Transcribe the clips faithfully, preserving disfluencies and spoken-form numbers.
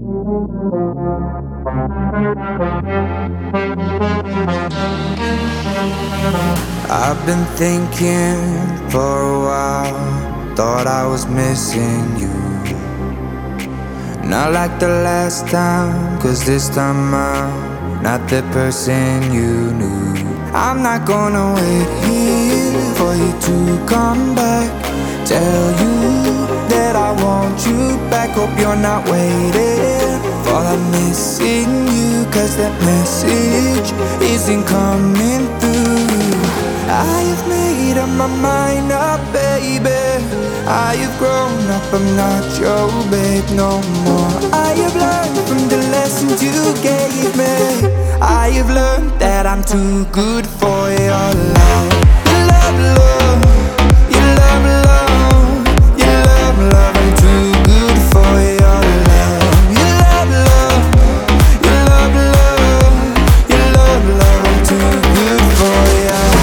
I've been thinking for a while, thought I was missing you. Not like the last time, cause this time I'm not the person you knew. I'm not gonna wait here for you to come back. Tell you that I want you back. Hope you're not waiting for I'm missing you, cause that message isn't coming through. I have made up my mind up, baby. I have grown up, I'm not your babe no more. I have learned from the lessons you gave me. I have learned that I'm too good for your love. Your love, love, your love, love, your love, love. I'm too good for your love. Your love, love, your love, love, your love, love. I'm too good for your love.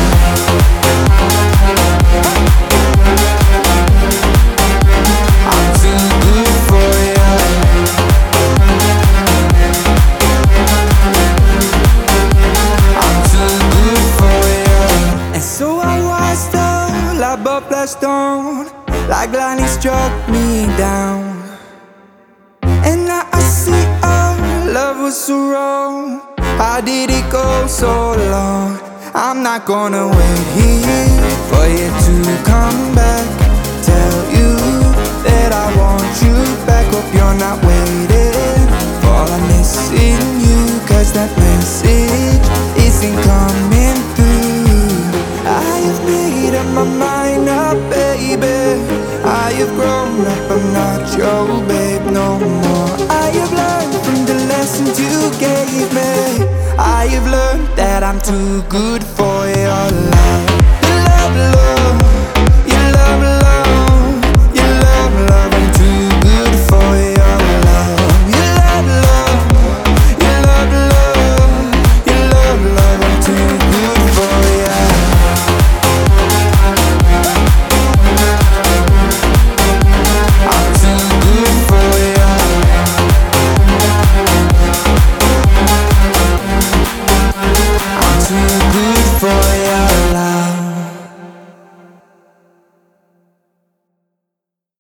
Above the stone, like lightning struck me down. And now I see our love was so wrong. How did it go so long? I'm not gonna wait here for you to come back. Tell you that I want you back. Hope you're not waiting for I'm missing you, cause that message isn't coming through. I have made up my mind up, baby. I have grown up, I'm not your babe no more. I have learned from the lessons you gave me. I have learned that I'm too good for your love.